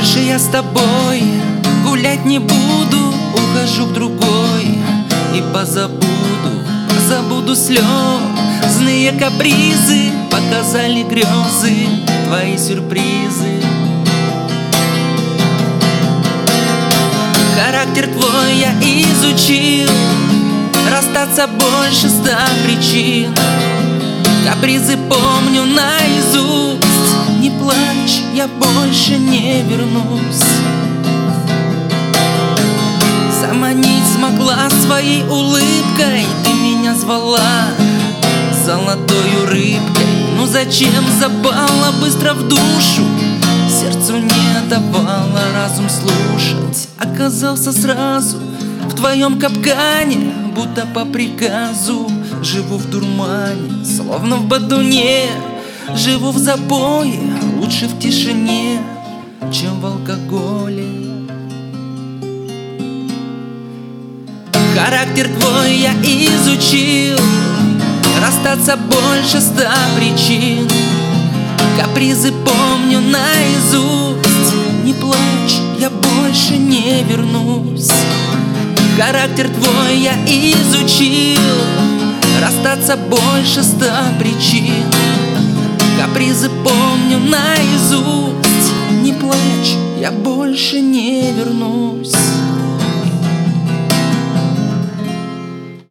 Больше я с тобой гулять не буду, ухожу к другой и забуду слезные капризы. Показали грезы, твои сюрпризы. Характер твой я изучил, расстаться больше 100 причин. Капризы помню наизусть. Не плачь, я больше не вернусь. Заманить смогла своей улыбкой, ты меня звала золотою рыбкой. Ну зачем запала быстро в душу? Сердцу не давала разум слушать. Оказался сразу в твоем капкане, будто по приказу. Живу в дурмане, словно в бадуне. Живу в запое, лучше в тишине, чем в алкоголе. Характер твой я изучил, расстаться больше 100 причин. Капризы помню наизусть. Не плачь, я больше не вернусь. Характер твой я изучил, расстаться больше 100 причин. Капризы помню наизусть. Не плачь, я больше не вернусь.